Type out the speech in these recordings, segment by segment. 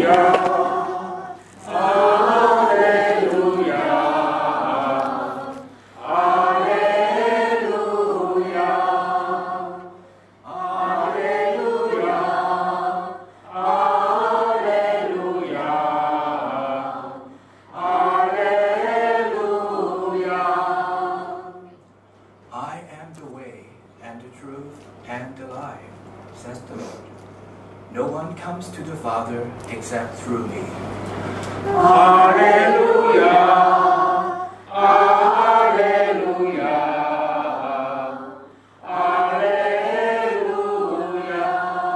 Except through me. Alleluia, Alleluia, Alleluia.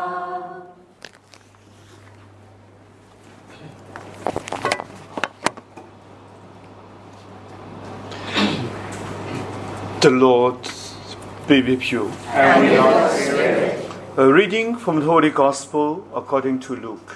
The Lord be with you. And with your spirit. A reading from the Holy Gospel according to Luke.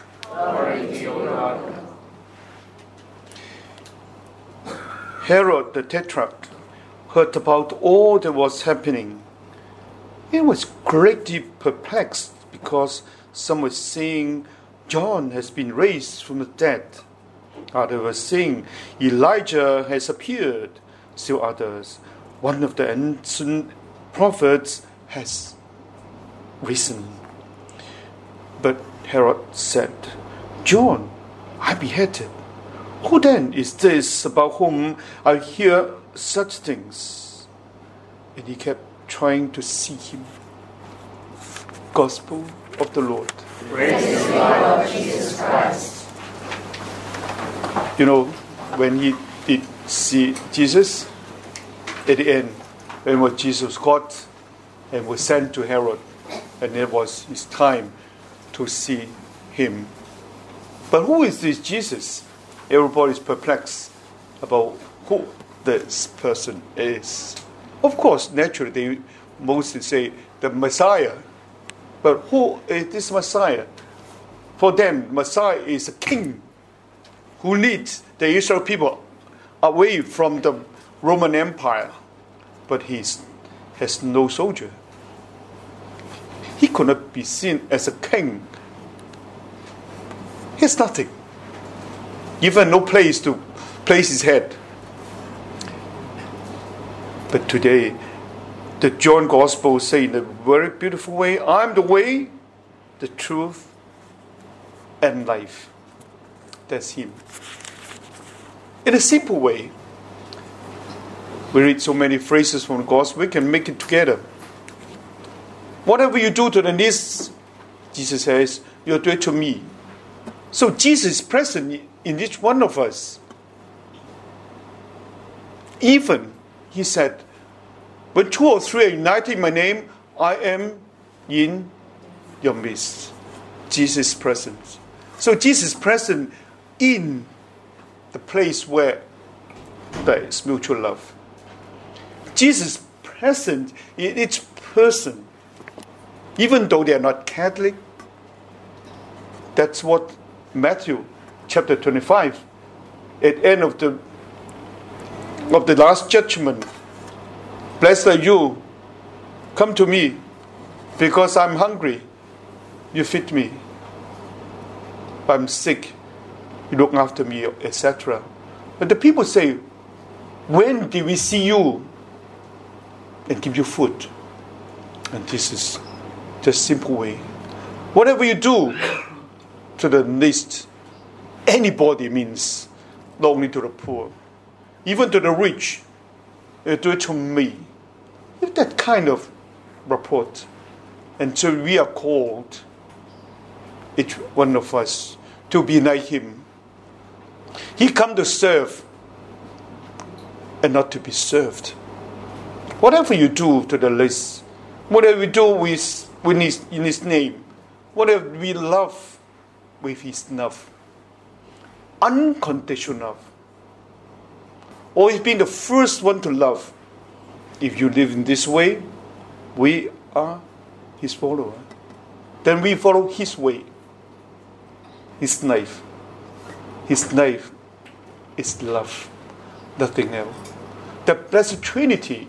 Herod the Tetrarch heard about all that was happening. He was greatly perplexed because some were saying John has been raised from the dead. Others were saying Elijah has appeared. Still others, one of the ancient prophets has risen. But Herod said, John, I beheaded. Who then is this about whom I hear such things? And he kept trying to see him. Gospel of the Lord. Praise the Lord Jesus Christ. You know, when he did see Jesus, at the end, when Jesus got and was sent to Herod, and it was his time to see him. But who is this Jesus? Everybody is perplexed about who this person is. Of course, naturally, they mostly say the Messiah. But who is this Messiah? For them, Messiah is a king who leads the Israel people away from the Roman Empire. But he has no soldier. He could not be seen as a king. He has nothing. Even no place to place his head. But today, the John Gospel say in a very beautiful way, I'm the way, the truth, and life. That's him. In a simple way, we read so many phrases from the Gospel, we can make it together. Whatever you do to the least, Jesus says, you do it to me. So Jesus is present in each one of us. Even, he said, when 2 or 3 are united in my name, I am in your midst. Jesus is present. So Jesus is present in the place where there is mutual love. Jesus is present in each person. Even though they are not Catholic, that's what Matthew chapter 25, at the end of the last judgment, blessed are you, come to me, because I'm hungry, you feed me. I'm sick, you look after me, etc. But the people say, when did we see you and give you food? And this is just simple way. Whatever you do to the least, anybody means not only to the poor, even to the rich, you do it to me. With that kind of report. And so we are called, each one of us, to be like him. He come to serve and not to be served. Whatever you do to the least, whatever we do in his name, whatever we love with his love, unconditional love, always being the first one to love. If you live in this way, we are his follower. Then we follow his way, his life. His life is love, nothing else. The Blessed Trinity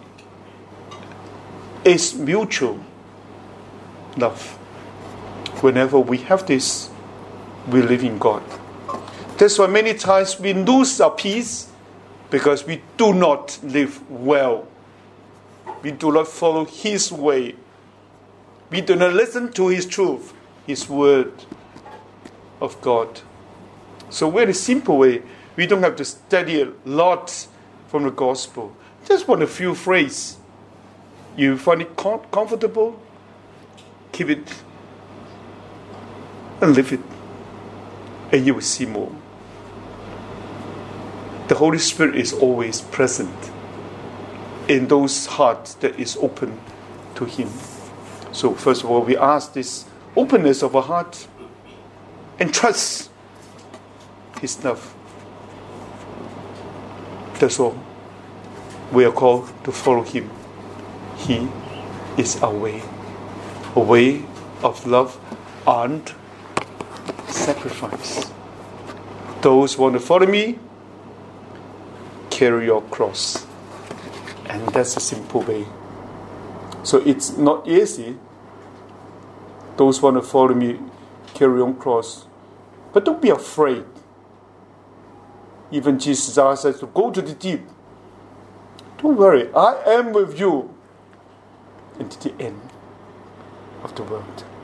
is mutual love. Whenever we have this, we live in God. That's why many times we lose our peace because we do not live well. We do not follow His way. We do not listen to His truth, His word of God. So very simple way. We don't have to study a lot from the gospel. Just want a few phrases. You find it comfortable, keep it and live it. And you will see more. The Holy Spirit is always present in those hearts that is open to Him. So first of all, we ask this openness of our heart and trust His love. That's all. We are called to follow Him. He is our way. A way of love and sacrifice. Those who want to follow me, carry your cross. And that's a simple way. So it's not easy. Those who want to follow me, carry your cross. But don't be afraid. Even Jesus asked us to go to the deep. Don't worry, I am with you until the end of the world.